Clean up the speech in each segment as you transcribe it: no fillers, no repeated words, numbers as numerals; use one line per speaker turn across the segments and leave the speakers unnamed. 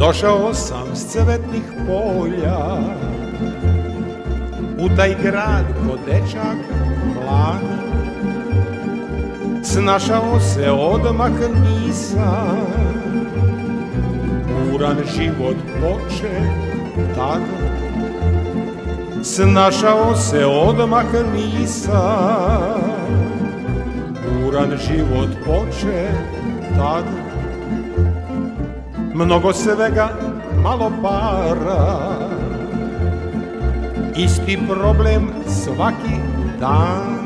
Došao sam s cvetnih polja u taj grad ko dečak mlad. Snašao se odmah nisam, buran život poče tad. Snašao se odmah nisam, buran život poče tad. Mnogo svega, malo para, isti problem svaki dan.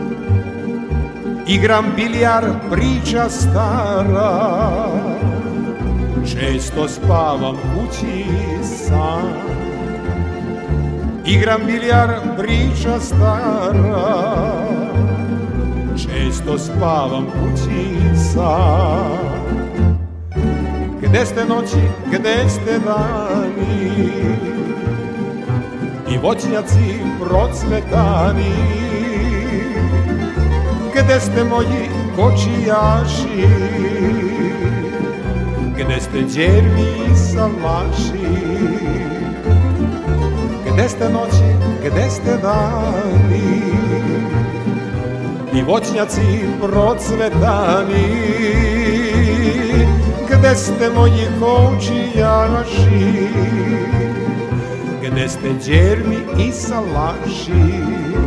Igram biljar, priča stara, često spavam kući sam. Igram biljar, priča stara, često spavam kući sam. Gde ste noći, gde ste dani, i voćnjaci procvetani? Gde ste moji kočijaši, gde ste đermi salaši? Gde ste noći, gde ste dani, i voćnjaci procvetani? Gde ste moji kočijaši, gde ste đermi i salaši?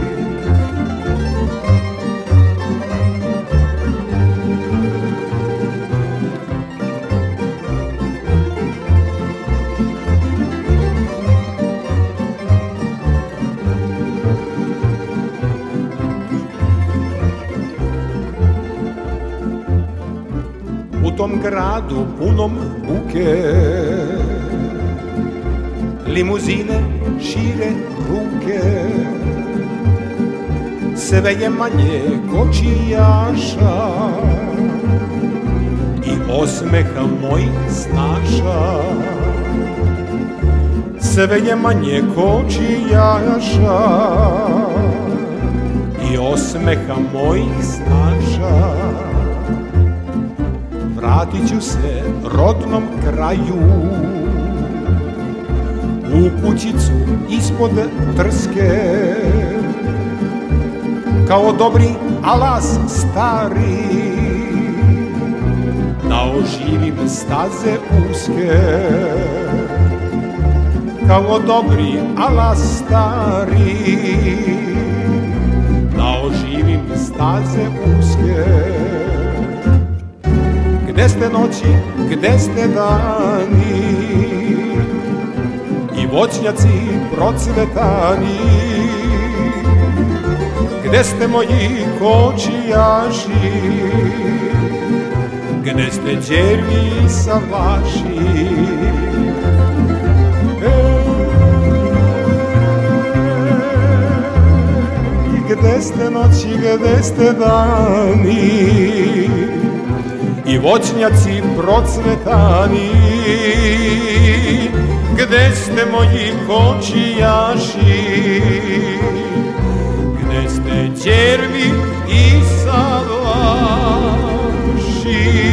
U tom gradu punom buke, limuzine šire ruke, sve je manje kočijaša i osmeha mojih snaša. Sve je manje kočijaša i osmeha mojih snaša. Vratit ću se rodnom kraju, u kućicu ispod trske, kao dobri alas stari, da oživim staze uske. Kao dobri alas stari, da oživim staze uske. Gde ste noći, gde ste dani, i voćnjaci procvetani? Gde ste moji kočijaši, gde ste đermi salaši? Gde ste noći, gde ste dani, i voćnjaci procvetani? Gde ste moji kočijaši, gde ste đermi i salaši?